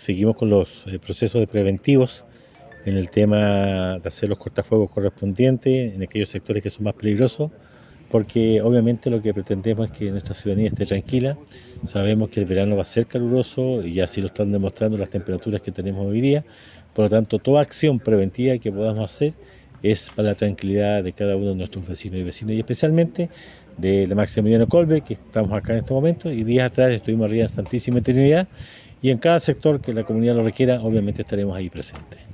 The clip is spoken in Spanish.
seguimos con los procesos de preventivos en el tema de hacer los cortafuegos correspondientes en aquellos sectores que son más peligrosos, porque obviamente lo que pretendemos es que nuestra ciudadanía esté tranquila. Sabemos que el verano va a ser caluroso y así lo están demostrando las temperaturas que tenemos hoy día. Por lo tanto, toda acción preventiva que podamos hacer es para la tranquilidad de cada uno de nuestros vecinos y vecinas, y especialmente de la Maximiliano Kolbe, que estamos acá en este momento, y días atrás estuvimos arriba en Santísima Trinidad, y en cada sector que la comunidad lo requiera, obviamente estaremos ahí presentes.